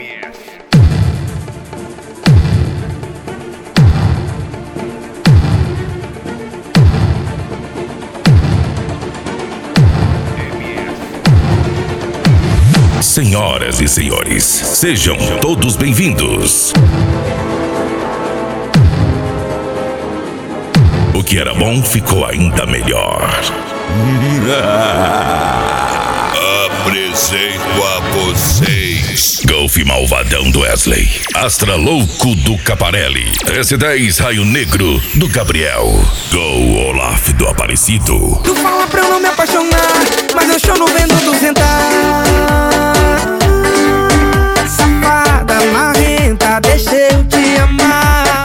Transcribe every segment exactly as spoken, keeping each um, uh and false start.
Senhoras e senhores, sejam todos bem-vindos. O que era bom ficou ainda melhor. Apresento a vocês Golf Malvadão do Wesley, Astra Louco do Caparelli, S dez Raio Negro do Gabriel, Go Olaf do Aparecido. Tu fala pra eu não me apaixonar, mas eu choro vendo duzentos. Safada, marrenta, deixa eu te amar.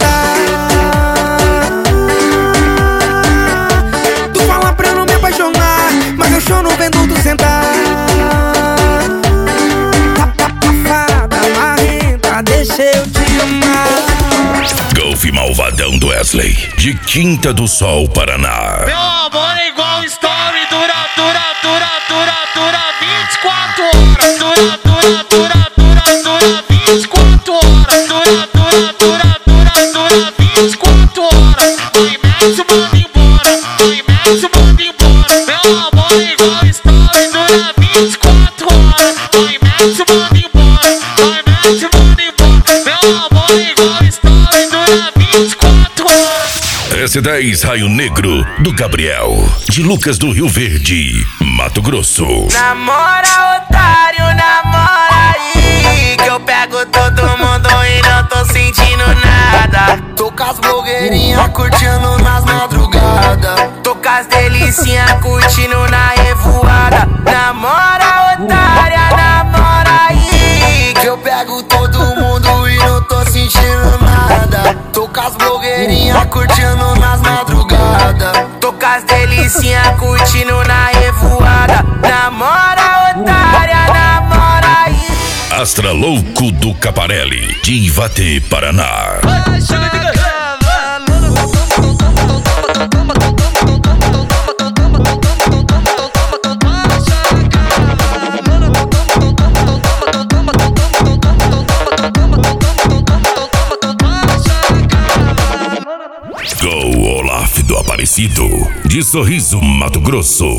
Tu fala pra eu não me apaixonar, mas eu choro vendo duzentos. Safada, marrenta, deixa eu te amar. Golf Malvadão do Wesley, de Quinta do Sol, Paraná. Meu amor é igual story, dura, dura, dura, dura, dura vinte e quatro horas. Dura, dura, dura, dura, dura vinte e quatro horas. Dura, dura, dura, dura, dura vinte e quatro horas. Vai, mete o mundo embora, vai, mete o mundo embora. Meu amor é igual story, dura vinte e quatro horas. Vai, mete o mundo embora, vai, mete o mundo embora. Meu amor é igual story, dura vinte e quatro horas. S dez Raio Negro do Gabriel, de Lucas do Rio Verde, Mato Grosso. Namora, otário, namora aí, que eu pego todo mundo e não tô sentindo nada. Tô com as blogueirinhas curtindo nas madrugadas. Tô com as delicinhas curtindo na revoada. Namora, otária, namora aí, Que eu pego todo mundo e não tô sentindo nada. Tô com as blogueirinhas curtindo nas madrugadas. tô com as delicinhas curtindo na revoada. Namora, otária, namora aí. Astra Louco do Caparelli, de Ivatê, Paraná. Go Olaf do Aparecido, de Sorriso, Mato Grosso.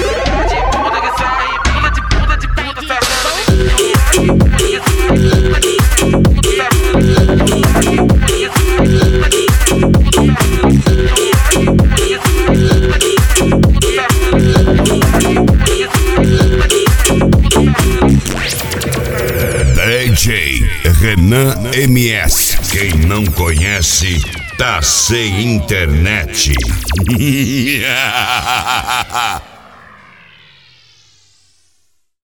D J Renan M S. Quem não conhece, tá sem internet.